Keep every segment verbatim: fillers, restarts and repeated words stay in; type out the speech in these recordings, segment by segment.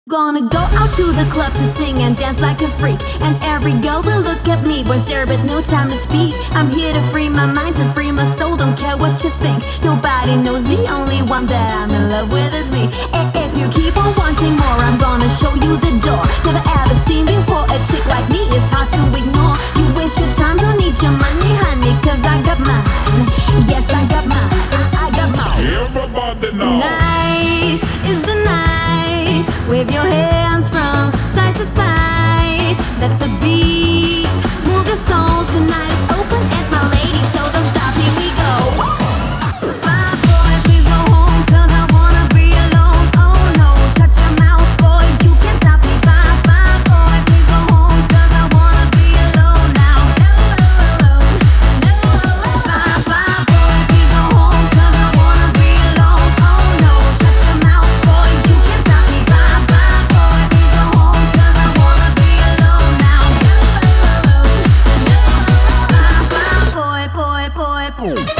Gonna go out to the club to sing and dance like a freak, and every girl will look at me, boys stare but no time to speak. I'm here to free my mind, to free my soul, don't care what you think. Nobody knows the only one that I'm in love with is me. And if you keep on wanting more, I'm gonna show you the door. Never ever seen before, a chick like me is hard to ignore. You waste your time, don't need your money, honey, cause I got mine. Yes, I got mine, I, I got mine. Everybody know. Night is the night, wave your hands from side to side. Let the beat move your soul tonight. Open it, my lady, so don't stop, here we go. My boy, please go home, cause I wanna be alone. Oh no, shut your mouth, boy, you can't stop me. Bye, bye, boy, please go home, cause I wanna be alone now. Hello, hello, bye, bye, boy, please go home, cause I wanna be alone. Oh no, shut your mouth, boy, you can't stop me. Bye, bye, boy, please go home, cause I wanna be alone now. Bye, bye, boy, boy, boy, boy.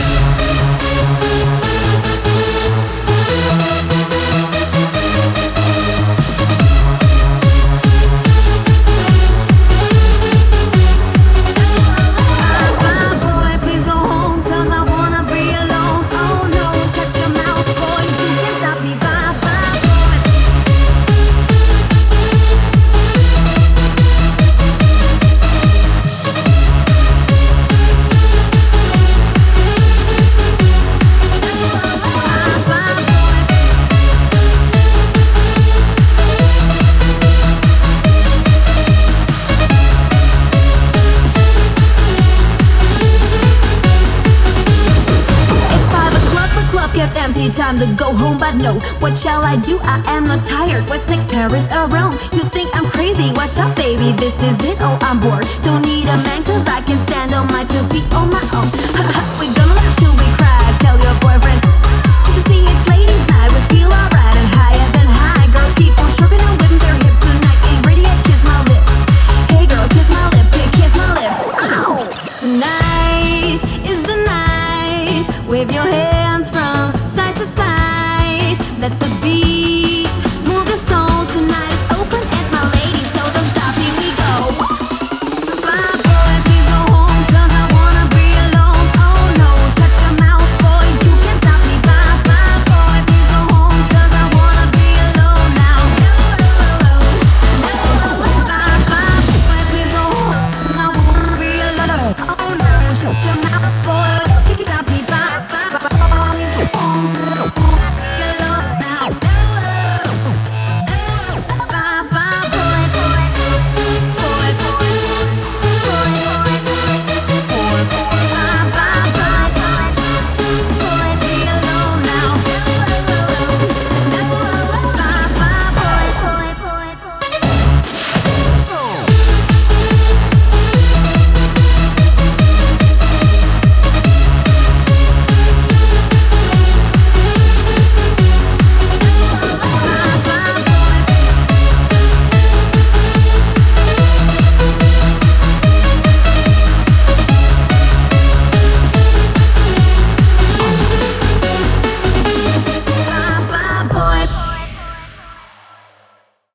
It's empty, time to go home, but no, what shall I do? I am not tired. What's next? Paris or Rome? You think I'm crazy? What's up, baby? This is it. Oh, I'm bored. Don't need a man, cause I can stand on my two